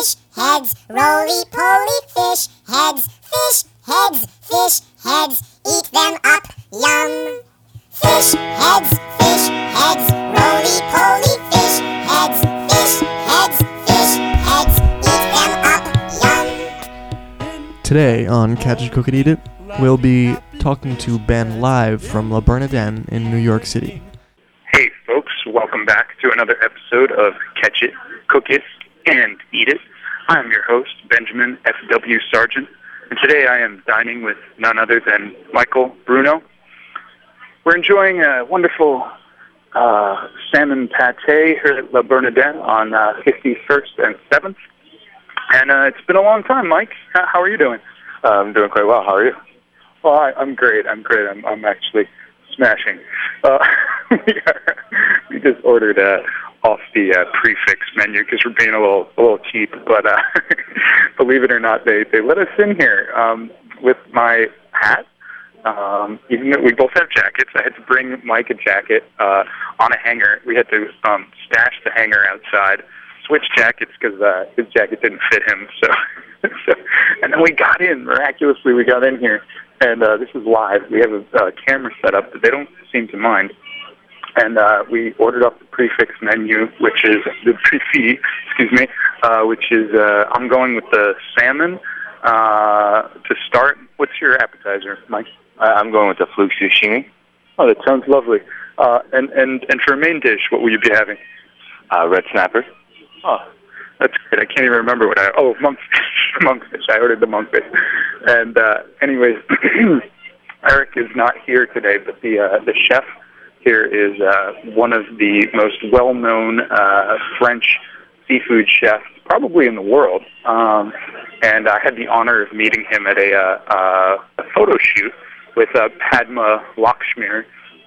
fish heads, roly-poly fish heads, fish heads, fish heads, eat them up, yum. Fish heads, roly-poly fish heads, fish heads, eat them up, yum. Today on Catch It, Cook It, Eat It, we'll be talking to Ben live from Le Bernardin in New York City. Hey folks, welcome back to another episode of Catch It, Cook It, and Eat It. I'm your host, Benjamin F.W. Sargent, and today I am dining with none other than Michael Bruno. We're enjoying a wonderful salmon pate here at Le Bernardin on 51st and 7th. And it's been a long time, Mike. How are you doing? I'm doing quite well. How are you? Well, I'm great. I'm actually smashing. We just ordered off the prefix menu because we're being a little cheap. But believe it or not, they let us in here with my hat. Even though we both have jackets, I had to bring Mike a jacket on a hanger. We had to stash the hanger outside, switch jackets because his jacket didn't fit him. So, and then we got in. Miraculously, we got in here, and this is live. We have a camera set up, but they don't seem to mind. And we ordered up the prefix menu, which is the prefix, which is I'm going with the salmon to start. What's your appetizer, Mike? I'm going with the fluke sashimi. Oh, that sounds lovely. And for a main dish, what will you be having? Red snapper. Oh, that's great. I can't even remember what monkfish. Monkfish. I ordered the monkfish. And anyways, Eric is not here today, but the chef here is one of the most well-known French seafood chefs, probably in the world. And I had the honor of meeting him at a photo shoot with Padma Lakshmi.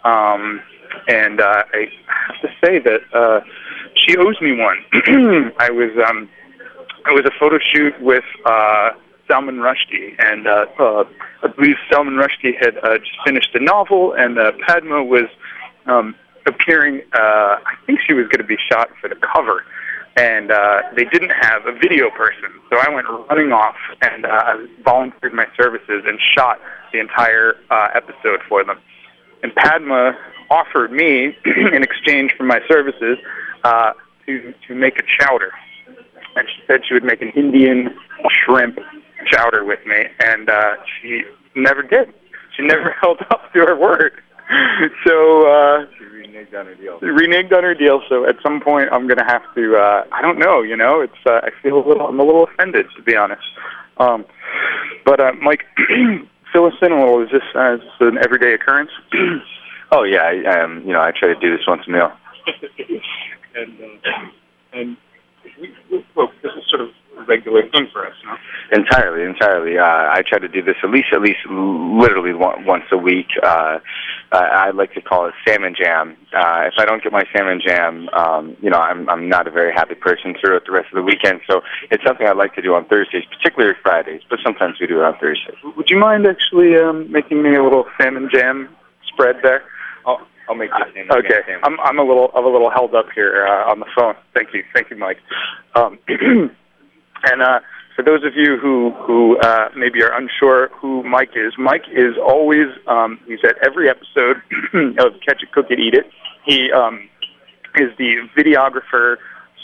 And I have to say that she owes me one. It was a photo shoot with Salman Rushdie, and I believe Salman Rushdie had just finished a novel, and Padma was appearing. I think she was going to be shot for the cover, and they didn't have a video person, so I went running off and volunteered my services and shot the entire episode for them. And Padma offered me, in exchange for my services, to make a chowder. And she said she would make an Indian shrimp chowder with me, and she never did. She never held up to her word. So She reneged on her deal. So at some point, I'm going to have to. I don't know. It's. I feel I'm a little offended, to be honest. But Mike, fill us in a little. Is this an everyday occurrence? Oh yeah, I try to do this once a meal. and this is sort of a regular thing for us, no? Entirely. I try to do this at least literally once a week. I like to call it salmon jam. If I don't get my salmon jam, I'm not a very happy person throughout the rest of the weekend. So it's something I like to do on Thursdays, particularly Fridays, but sometimes we do it on Thursdays. Would you mind actually making me a little salmon jam spread there? I'll make the same. Okay, I'm a little held up here on the phone. Thank you, Mike. And for those of you who maybe are unsure who Mike is always he's at every episode of Catch It, Cook It, Eat It. He is the videographer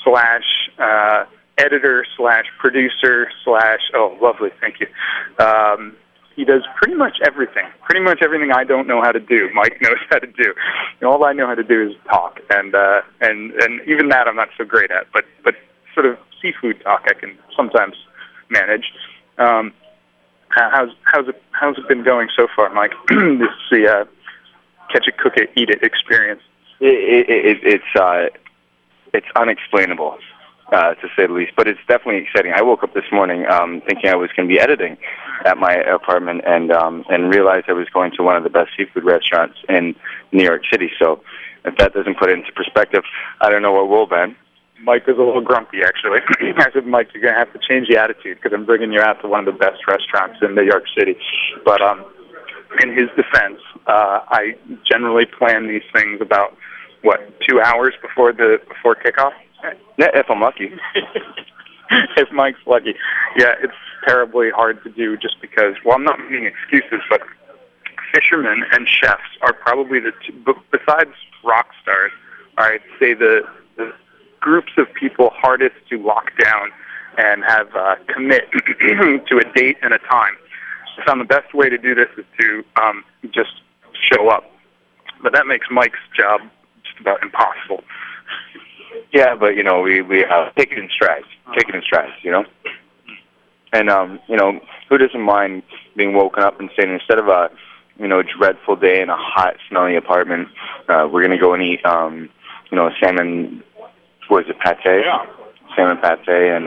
/ editor / producer / oh, lovely, thank you. He does pretty much everything I don't know how to do. Mike knows how to do. And all I know how to do is talk, and even that I'm not so great at. But sort of seafood talk I can sometimes manage. How's it been going so far, Mike? This is the Catch It, Cook It, Eat It experience. It's unexplainable, to say the least, but it's definitely exciting. I woke up this morning thinking I was going to be editing at my apartment and realized I was going to one of the best seafood restaurants in New York City. So if that doesn't put it into perspective, I don't know what will, Ben. Mike was a little grumpy, actually. I said, Mike, you're going to have to change the attitude because I'm bringing you out to one of the best restaurants in New York City. But in his defense, I generally plan these things about, 2 hours before kickoff? Yeah, if I'm lucky. if Mike's lucky. Yeah, it's terribly hard to do just because, well, I'm not making excuses, but fishermen and chefs are probably the two, besides rock stars, I'd say the groups of people hardest to lock down and have commit to a date and a time. I found the best way to do this is to just show up. But that makes Mike's job just about impossible. Yeah, but, you know, we take it in strides. Take it in strides, you know? And, you know, who doesn't mind being woken up and saying, instead of a, you know, dreadful day in a hot, smelly apartment, we're going to go and eat, you know, salmon, what is it, pate? Yeah. Salmon pate and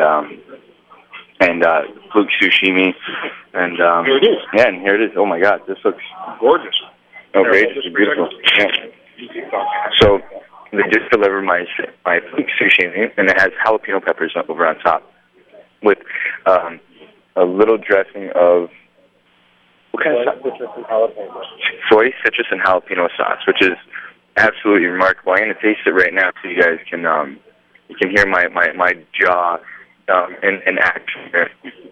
fluke sushimi. And, here it is. Yeah, and here it is. Oh, my God, this looks Gorgeous. outrageous. Beautiful. Yeah. So they just delivered my fluke sushimi, and it has jalapeno peppers over on top with a little dressing of what kind of sauce? Soy, citrus, and jalapeno sauce, which is absolutely remarkable. I'm going to taste it right now so you guys can hear my jaw in action here.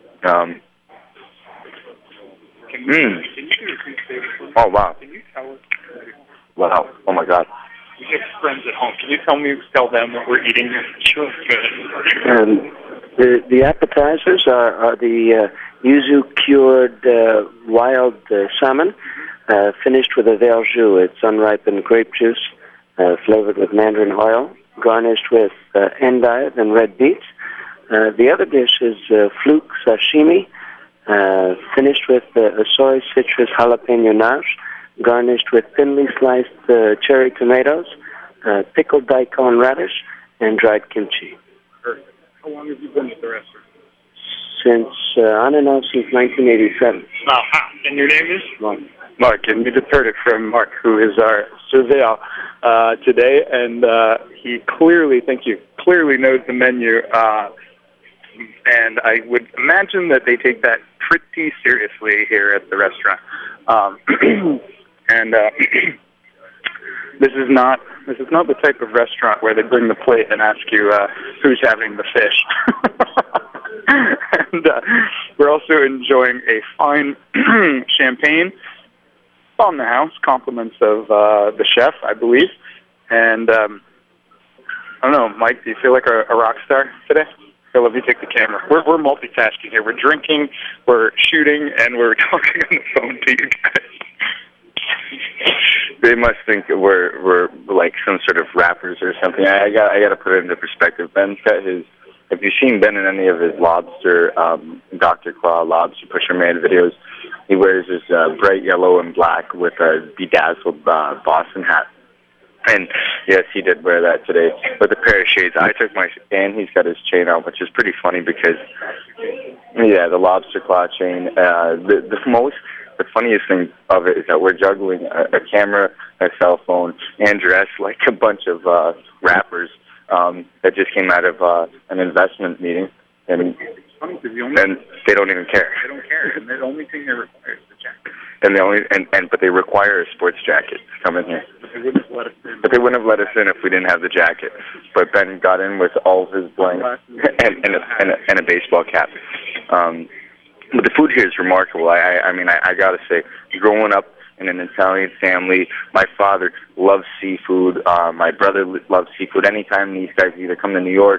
Oh, wow. Can you tell us? Wow. Oh, my God. We have friends at home. Can you tell them what we're eating? Sure. Good. The appetizers are the yuzu cured wild salmon, finished with a verjus. It's unripened grape juice, flavored with mandarin oil, garnished with endive and red beets. The other dish is fluke sashimi, finished with a soy, citrus, jalapeno nash, garnished with thinly sliced cherry tomatoes, pickled daikon radish, and dried kimchi. How long have you been at the restaurant? Since, on and off since 1987. And your name is? Mark, and you just heard it from Mark, who is our surveyor today, and he clearly knows the menu, and I would imagine that they take that pretty seriously here at the restaurant. And this is not the type of restaurant where they bring the plate and ask you who's having the fish. And we're also enjoying a fine champagne on the house, compliments of the chef, I believe. And I don't know, Mike, do you feel like a rock star today? I'll let you take the camera. We're multitasking here. We're drinking, we're shooting, and we're talking on the phone to you guys. They must think we're like some sort of rappers or something. I got to put it into perspective. Ben's got his. If you've seen Ben in any of his lobster, Dr. Claw lobster pusher-man videos, he wears his bright yellow and black with a bedazzled Boston hat. And yes, he did wear that today with a pair of shades. I took my, and he's got his chain on, which is pretty funny because, yeah, the lobster claw chain. The funniest thing of it is that we're juggling a camera, a cell phone, and dress like a bunch of rappers that just came out of an investment meeting, and they don't even care. They don't care, and the only thing they require is the jacket. But they require a sports jacket to come in here. But they wouldn't have let us in. But they wouldn't have let us in if we didn't have the jacket. But Ben got in with all of his bling and a baseball cap. But the food here is remarkable. I mean, I got to say, growing up in an Italian family, my father loves seafood. My brother loves seafood. Anytime these guys either come to New York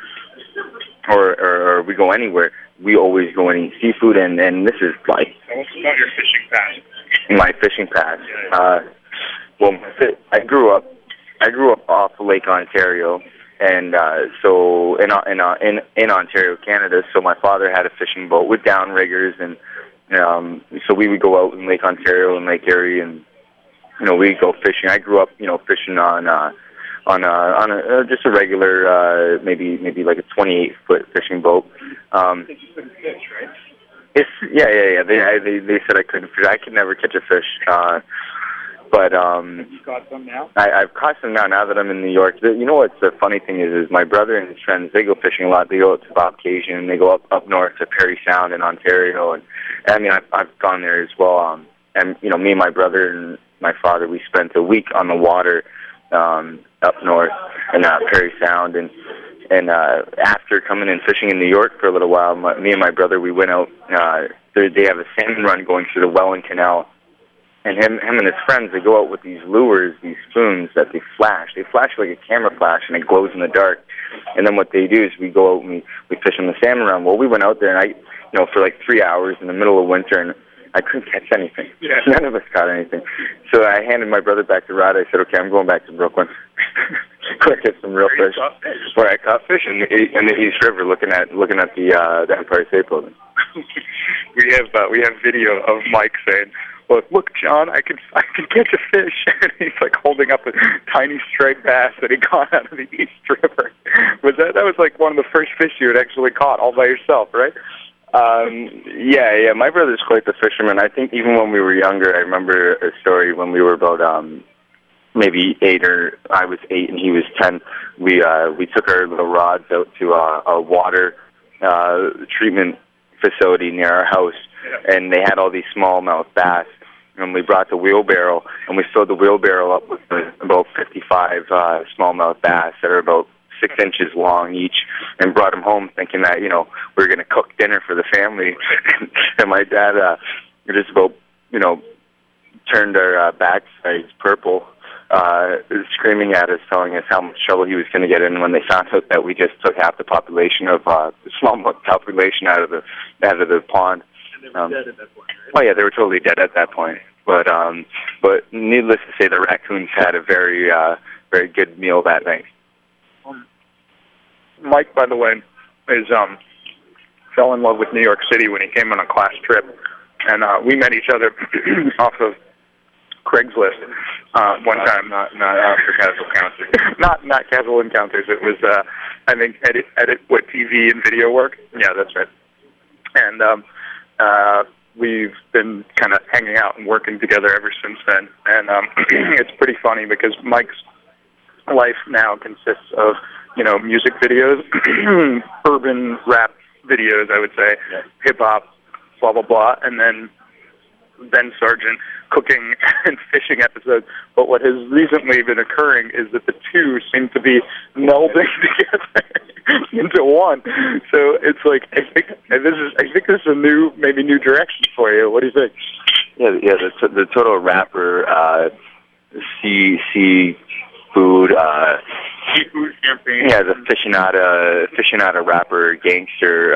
or we go anywhere, we always go and eat seafood. And this is like... Tell us about your fishing pass. My fishing pass. Well, I grew up off of Lake Ontario. And so in Ontario, Canada, so my father had a fishing boat with downriggers, and so we would go out in Lake Ontario and Lake Erie, and we'd go fishing. I grew up, fishing on just a regular, maybe like a 28-foot fishing boat. You couldn't fish, right? It's yeah. They said I couldn't fish. I could never catch a fish. But you caught some now? I've caught some now. Now that I'm in New York, you know what's the funny thing is my brother and his friends, they go fishing a lot. They go to Bobcaygeon, and they go up north to Parry Sound in Ontario, and I mean I've gone there as well. And me and my brother and my father, we spent a week on the water up north in Parry Sound, and And after coming and fishing in New York for a little while, me and my brother, we went out. They have a salmon run going through the Welland Canal. And him and his friends, they go out with these lures, these spoons that they flash. They flash like a camera flash, and it glows in the dark. And then what they do is we go out and we fish on the salmon run. Well, we went out there, and for like 3 hours in the middle of winter, and I couldn't catch anything. Yeah. None of us caught anything. So I handed my brother back the rod. I said, okay, I'm going back to Brooklyn. Go get some real fish. Where I caught fish in the East River, looking at the Empire State Building. We have video of Mike saying, Look, John, I can catch a fish. And he's like holding up a tiny striped bass that he caught out of the East River. That was like one of the first fish you had actually caught all by yourself, right? Yeah. My brother's quite the fisherman. I think even when we were younger, I remember a story when we were about maybe 8, or I was 8 and he was 10. We took our little rods out to a water treatment facility near our house, and they had all these smallmouth bass. And we brought the wheelbarrow, and we filled the wheelbarrow up with about 55 smallmouth bass that are about 6 inches long each, and brought them home thinking that, we were going to cook dinner for the family. And my dad just about, turned our backsides purple, screaming at us, telling us how much trouble he was going to get in when they found out that we just took half the population of the smallmouth population out of the pond. And they were dead at that point, right? Oh yeah, they were totally dead at that point. But needless to say, the raccoons had a very very good meal that night. Mike, by the way, fell in love with New York City when he came on a class trip, and we met each other off of Craigslist one time. Not after casual encounters. not casual encounters. It was I think edit what TV and video work. Yeah, that's right. And we've been kind of hanging out and working together ever since then. And it's pretty funny because Mike's life now consists of, music videos, urban rap videos, I would say, hip-hop, blah, blah, blah, and then Ben Sargent cooking and fishing episodes. But what has recently been occurring is that the two seem to be melding together into one. So it's like I think this is a new direction for you. What do you think? Yeah. The total rapper seafood campaign. Yeah, the aficionado rapper gangster.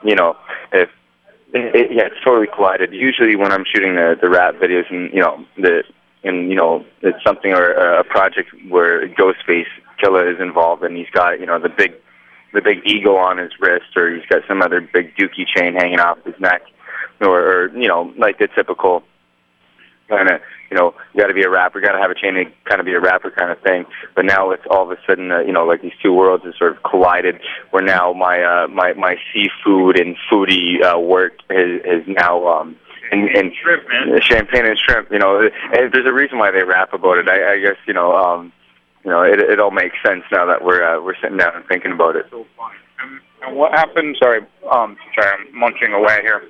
It's totally collided. Usually when I'm shooting the rap videos, and it's something or a project where Ghostface Killah is involved, and he's got the big eagle on his wrist, or he's got some other big dookie chain hanging off his neck, or like the typical kind of you got to be a rapper, got to have a chain to kind of be a rapper kind of thing. But now it's all of a sudden like these two worlds have sort of collided, where now my seafood and foodie work is now and shrimp, man. Champagne and shrimp. And there's a reason why they rap about it. I guess it all makes sense now that we're sitting down and thinking about it. So funny. And what happened? Sorry, I'm munching away here.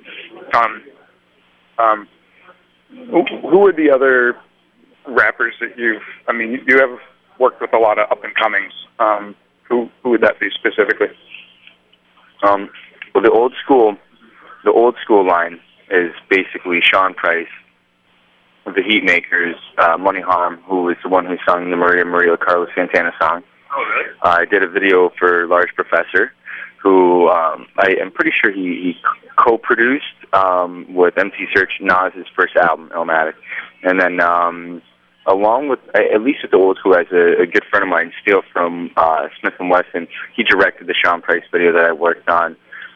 Who are the other rappers that you have worked with a lot of up and comings? Who would that be specifically? Well, the old school line is basically Sean Price, the Heatmakers, Money Harm, who is the one who sung the Maria Carlos Santana song. Oh, really? I did a video for Large Professor, who I am pretty sure he co-produced with MC Search Nas's first album, Illmatic. And then along with, at least with the old school guys, a good friend of mine, Steele from Smith & Wesson, he directed the Sean Price video that I worked on.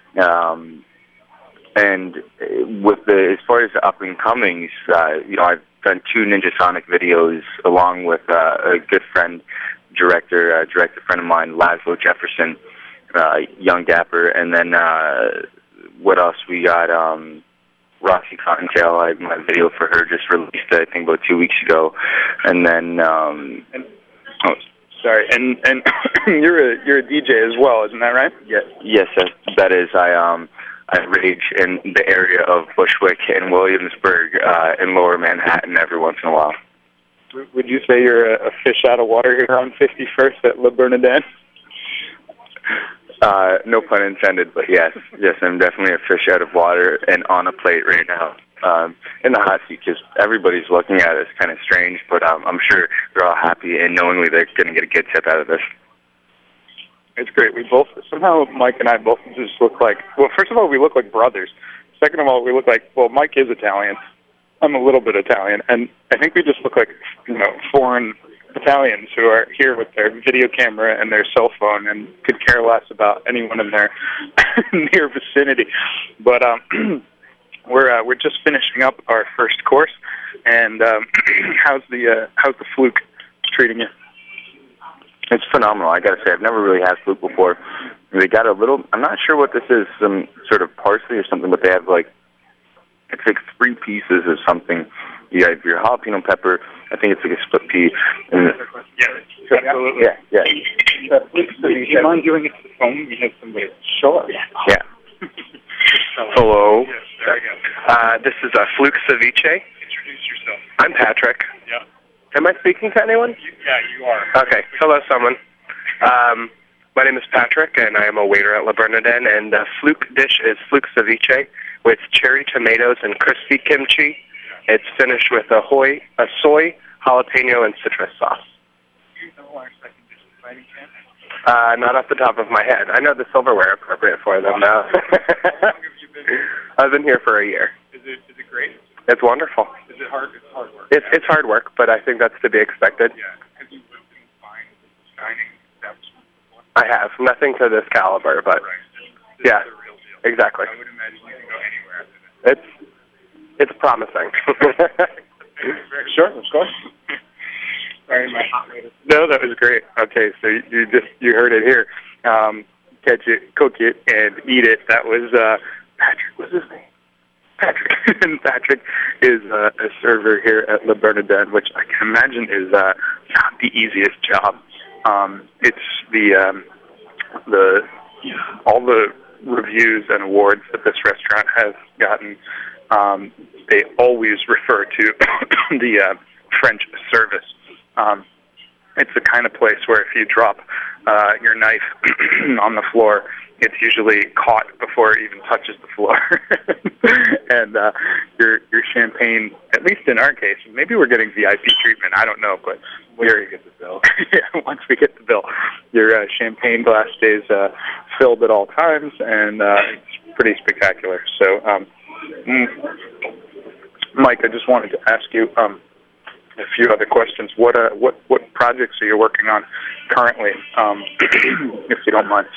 And with as far as the up and comings, I've done 2 Ninja Sonic videos along with a good friend, director friend of mine, Laszlo Jefferson, Young Dapper, and then what else we got? Roxy Cottontail. My video for her just released, I think, about 2 weeks ago, and then. Sorry, and you're a DJ as well, isn't that right? Yes, that is. I rage in the area of Bushwick and Williamsburg in Lower Manhattan every once in a while. Would you say you're a fish out of water here on 51st at La Bernardin? No pun intended, but yes, I'm definitely a fish out of water and on a plate right now. In the hot seat, because everybody's looking at it. It's kind of strange, but I'm sure they're all happy and knowingly they're going to get a good tip out of this. It's great. We both, somehow Mike and I both just look like, well, first of all, we look like brothers. Second of all, we look like, well, Mike is Italian. I'm a little bit Italian. And I think we just look like, foreign Italians who are here with their video camera and their cell phone and could care less about anyone in their near vicinity. But we're just finishing up our first course. And how's the fluke treating you? It's phenomenal. I gotta say, I've never really had fluke before. They got a little, I'm not sure what this is, some sort of parsley or something, but they have it's like 3 pieces of something. You have your jalapeno pepper, I think it's like a split pea. And Yeah, absolutely. Yeah. Do you mind doing it to the phone? We have somebody. Sure. Yeah. Hello. Yes, there we go. This is Fluke Ceviche. Introduce yourself. I'm Patrick. Yeah. Am I speaking to anyone? Yeah, you are. Okay. Hello, someone. My name is Patrick, and I am a waiter at La Bernardin, and the Fluke dish is Fluke Ceviche with cherry tomatoes and crispy kimchi. It's finished with a soy, jalapeno, and citrus sauce. Do you know our second dish is fighting chance? Not off the top of my head. I know the silverware appropriate for them now. How long have you been here? I've been here for a year. Is it great? It's wonderful. Is it hard? It's hard work. It's hard work, but I think that's to be expected. Yeah. Have you lived in fine dining establishments before? I have. Nothing to this caliber, but Right. This yeah, is the real deal. exactly. I would imagine you can go anywhere after this. It's promising. Sure, of course. Sorry, my hot waiter. No, that was great. Okay, so you heard it here. Catch it, cook it, and eat it. That was Patrick. What's his name? Patrick. And Patrick is a server here at Le Bernardin, which I can imagine is not the easiest job. It's all the reviews and awards that this restaurant has gotten. They always refer to the French service. It's the kind of place where if you drop your knife on the floor, it's usually caught before it even touches the floor. And your champagne, at least in our case, maybe we're getting VIP treatment, I don't know, but we're get the bill. Yeah, once we get the bill, your champagne glass stays filled at all times, and it's pretty spectacular. So, Mike, I just wanted to ask you a few other questions. What projects are you working on currently, if you don't mind?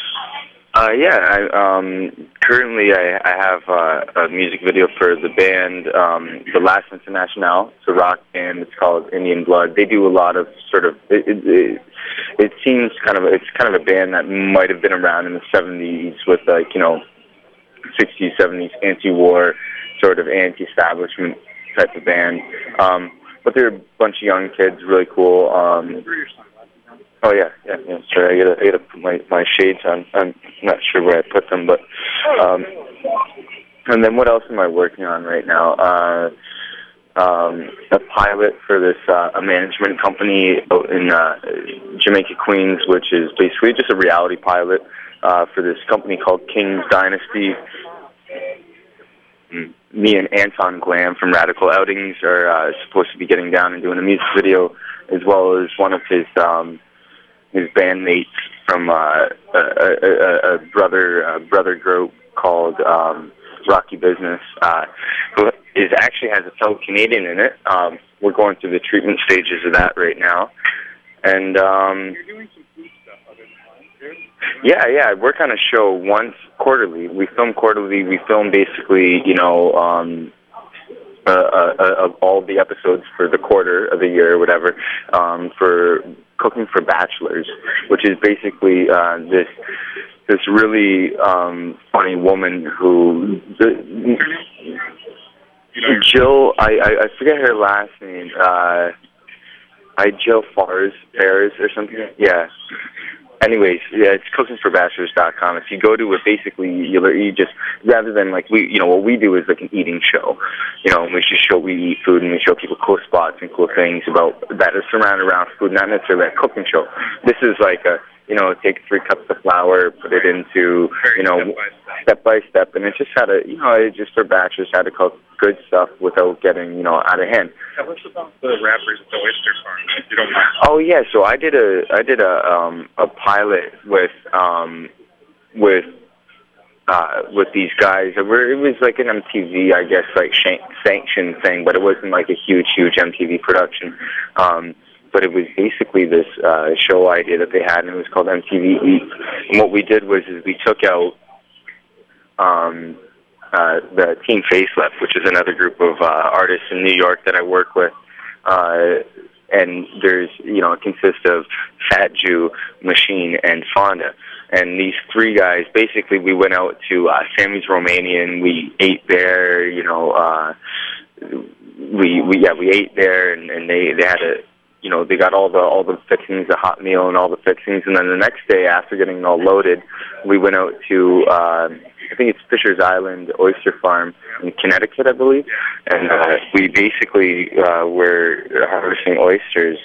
Currently I have a music video for the band, the Last International. It's a rock band. It's called Indian Blood. They do a lot of sort of, it seems it's kind of a band that might have been around in the 70s with 60s, 70s anti-war, sort of anti-establishment type of band. But they're a bunch of young kids, really cool. Oh yeah. Sorry, I gotta put my shades on. I'm not sure where I put them, but and then what else am I working on right now? A pilot for this a management company in Jamaica, Queens, which is basically just a reality pilot for this company called King's Dynasty. Me and Anton Glam from Radical Outings are supposed to be getting down and doing a music video, as well as one of his bandmates from a brother group called Rocky Business, who has a fellow Canadian in it. We're going through the treatment stages of that right now, and You're doing some food stuff other than mine, too? Yeah, I work on a show once quarterly. We film quarterly. We film basically, of all the episodes for the quarter of the year or whatever, for Cooking for Bachelors, which is basically this really funny woman who Jill. I forget her last name. Jill Fars or something. Yeah. Anyways, yeah, it's cookingforbachelors.com. If you go to it, basically, you just, rather than what we do is like an eating show. We just we eat food and we show people cool spots and cool things that are surrounded around food, not necessarily a cooking show. This is like take 3 cups of flour, put it into, step by step, and it just had a, it just for batches had to cook good stuff without getting, out of hand. Tell us about the wrappers at the oyster farm, if you don't mind. Oh yeah, so I did a pilot with these guys. It was like an MTV, I guess, like sanctioned thing, but it wasn't like a huge MTV production. But it was basically this show idea that they had, and it was called MTV Eats. And what we did was we took out the Team Facelift, which is another group of artists in New York that I work with. And there's, it consists of Fat Jew, Machine, and Fonda. And these 3 guys, basically, we went out to Sammy's Romanian. We ate there, we ate there, and they had they got all the fixings, the hot meal and all the fixings. And then the next day, after getting all loaded, we went out to, I think it's Fisher's Island Oyster Farm in Connecticut, I believe. And we basically were harvesting oysters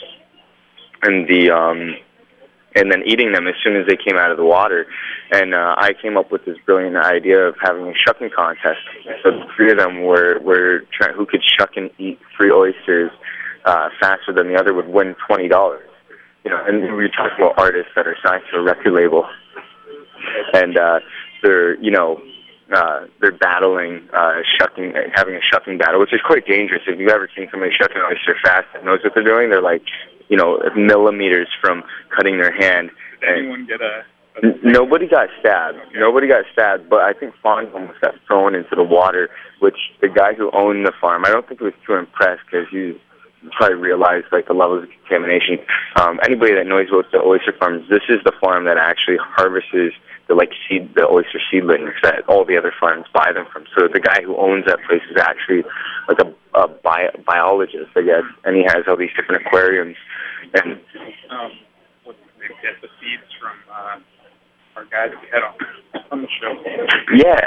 and then eating them as soon as they came out of the water. And I came up with this brilliant idea of having a shucking contest. So the 3 of them were trying who could shuck and eat 3 oysters faster than the other would win $20. And we were talking about artists that are signed to a record label, and they're battling having a shucking battle, which is quite dangerous. If you've ever seen somebody shuck an oyster fast and knows what they're doing, they're like, millimeters from cutting their hand. Did anyone get Nobody got stabbed. Okay. Nobody got stabbed, but I think Fonda almost got thrown into the water, which the guy who owned the farm, I don't think he was too impressed because he probably realized like the levels of contamination. Anybody that knows about the oyster farms, this is the farm that actually harvests the oyster seedlings that all the other farms buy them from. So the guy who owns that place is actually like a biologist, I guess, and he has all these different aquariums. And they get the seeds from our guy that we had on the show. Yeah,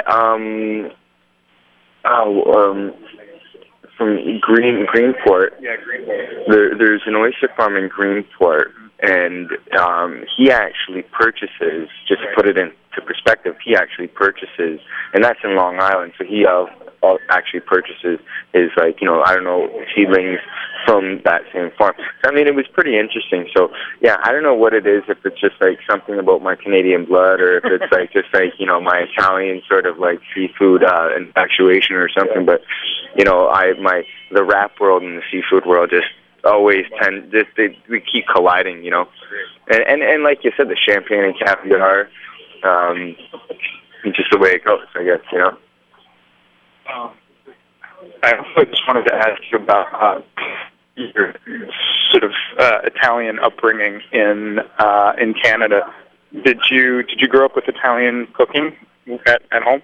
from Greenport. Yeah, Greenport. There's an oyster farm in Greenport, and he actually purchases, just to put it into perspective, he actually purchases, and that's in Long Island, so he actually purchases his, seedlings from that same farm. So, it was pretty interesting. So, yeah, I don't know what it is, if it's just, something about my Canadian blood, or if it's, my Italian sort of, seafood infatuation or something, but, the rap world and the seafood world just always we keep colliding, and like you said, the champagne and caviar, just the way it goes, I guess, I also just wanted to ask you about your sort of Italian upbringing in Canada. Did you grow up with Italian cooking at home?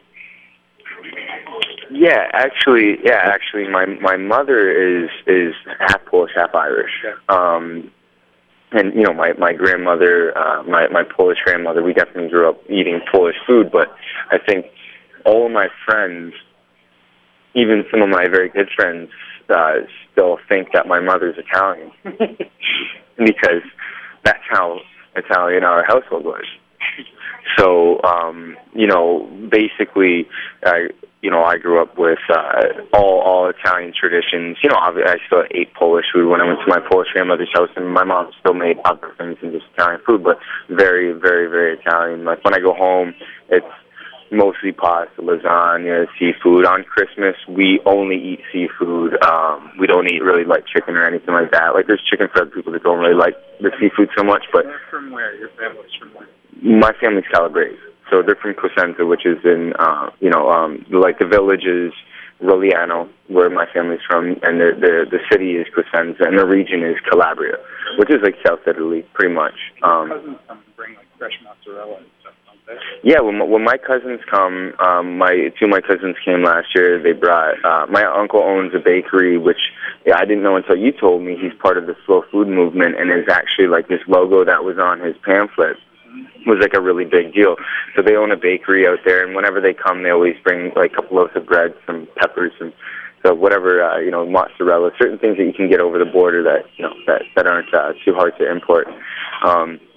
Yeah, actually, my mother is half Polish, half Irish. And my grandmother, my Polish grandmother, we definitely grew up eating Polish food. But I think all of my friends, even some of my very good friends, still think that my mother's Italian because that's how Italian our household was. So, basically, I grew up with all Italian traditions. I still ate Polish food when I went to my Polish grandmother's house, and my mom still made other things than just Italian food, but very, very, very Italian. Like when I go home, it's mostly pasta, lasagna, seafood. On Christmas, we only eat seafood. We don't eat really chicken or anything like that. There's chicken for other people that don't really like the seafood so much. But they're from where? Your family's from where? My family's Calabrese. So they're from Cosenza, which is in, the village is Rogliano, where my family's from, and the city is Cosenza, and the region is Calabria, which is South Italy, pretty much. Cousins come and bring fresh mozzarella and stuff, don't they? Yeah, when my cousins come, two of my cousins came last year. They brought my uncle owns a bakery, which I didn't know until you told me. He's part of the slow food movement, and is actually this logo that was on his pamphlet was a really big deal. So they own a bakery out there, and whenever they come, they always bring a couple loaves of bread, some peppers, and so whatever, mozzarella, certain things that you can get over the border that that aren't too hard to import.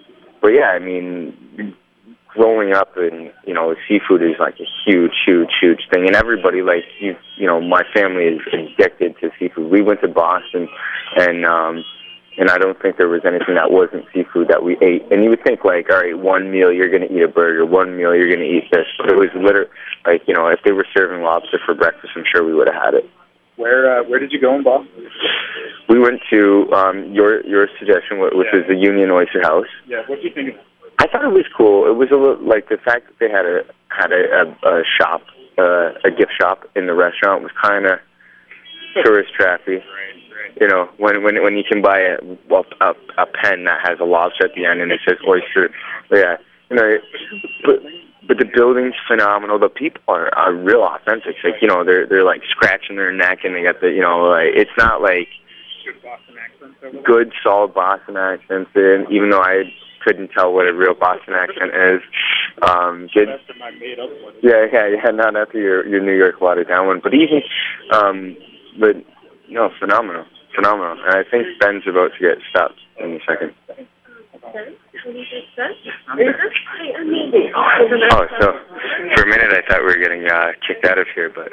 yeah, I mean, growing up in, seafood is like a huge thing, and everybody, like, my family is addicted to seafood. We went to Boston, and I don't think there was anything that wasn't seafood that we ate. And you would think, like, all right, one meal you're going to eat a burger, one meal you're going to eat this. But it was literally, like, if they were serving lobster for breakfast, I'm sure we would have had it. Where did you go in Boston? We went to your suggestion, which was the Union Oyster House. Yeah, what do you think of it? I thought it was cool. It was a little, like, the fact that they had a shop, a gift shop in the restaurant was kind of tourist trappy. When you can buy a pen that has a lobster at the end and it says oyster. Yeah, but the building's phenomenal. The people are real authentic. Like, they're like scratching their neck, and they got the, it's not like good solid Boston accents. And even though I couldn't tell what a real Boston accent is, good. Yeah, not after your New York watered down one, but even, phenomenal. And I think Ben's about to get stopped in a second. Oh, so for a minute I thought we were getting kicked out of here, but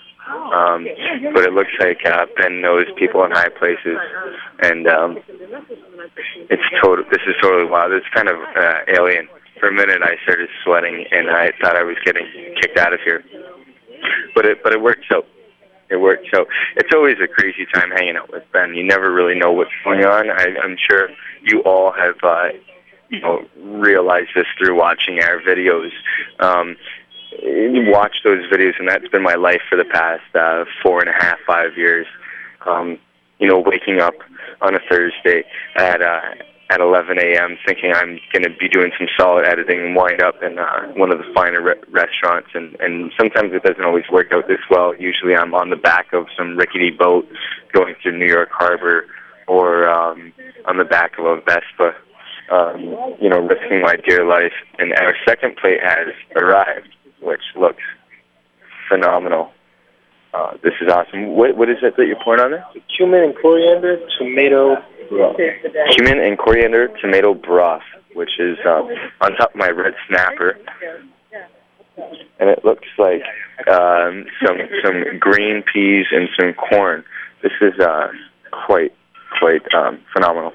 it looks like Ben knows people in high places, and this is totally wild. It's kind of alien. For a minute I started sweating, and I thought I was getting kicked out of here, but it worked out. It worked. So it's always a crazy time hanging out with Ben. You never really know what's going on. I'm sure you all have, realized this through watching our videos. You watch those videos, and that's been my life for the past 4.5, 5 years. Waking up on a Thursday at 11 a.m. thinking I'm going to be doing some solid editing and wind up in one of the finer restaurants. And sometimes it doesn't always work out this well. Usually I'm on the back of some rickety boat going through New York Harbor, or on the back of a Vespa, risking my dear life. And our second plate has arrived, which looks phenomenal. This is awesome. What is it that you're pouring on there? Cumin and coriander, tomato broth. Cumin and coriander tomato broth, which is on top of my red snapper. And it looks like some green peas and some corn. This is quite phenomenal.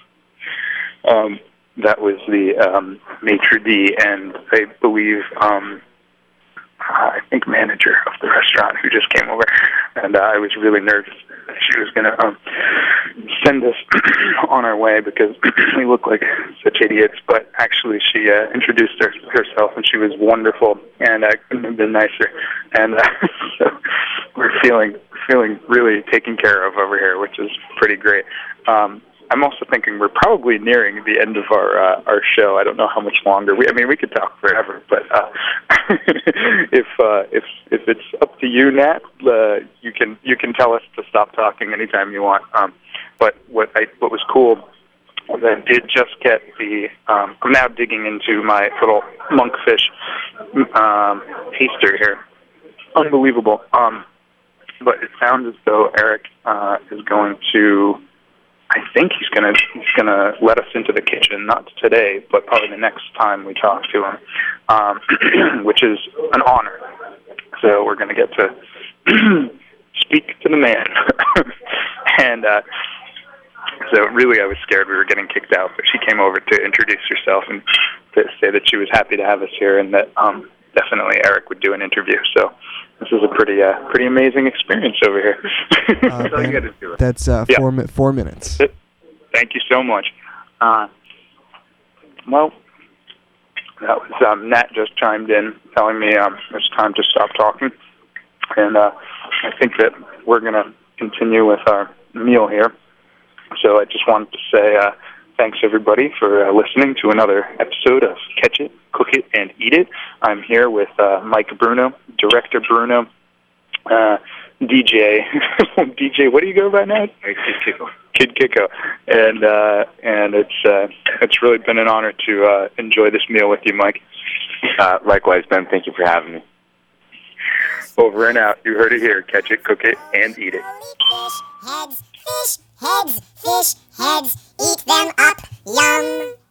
That was the maitre d', and I believe I think manager of the restaurant, who just came over, and I was really nervous that she was going to send us on our way because we look like such idiots. But actually, she introduced herself, and she was wonderful, and I couldn't have been nicer. And so we're feeling really taken care of over here, which is pretty great. I'm also thinking we're probably nearing the end of our show. I don't know how much longer. We could talk forever, but if it's up to you, Nat, you can tell us to stop talking anytime you want. But what was cool was I did just get I'm now digging into my little monkfish taster here. Unbelievable. But it sounds as though Eric is going to. I think he's gonna let us into the kitchen, not today, but probably the next time we talk to him, which is an honor. So we're gonna get to speak to the man, and so really I was scared we were getting kicked out, but she came over to introduce herself and to say that she was happy to have us here, and that definitely Eric would do an interview. So this is a pretty amazing experience over here. So you gotta do it. That's 4 minutes. Thank you so much. Well, that was Nat just chimed in, telling me it's time to stop talking, and I think that we're gonna continue with our meal here. So I just wanted to say thanks everybody for listening to another episode of Catch It, Cook It, and Eat It. I'm here with Mike Bruno, Director Bruno, DJ, what do you go by now? Kid Kiko. And it's really been an honor to enjoy this meal with you, Mike. Likewise, Ben. Thank you for having me. Over and out. You heard it here. Catch it, cook it, and eat it. Fish heads, eat them up, yum.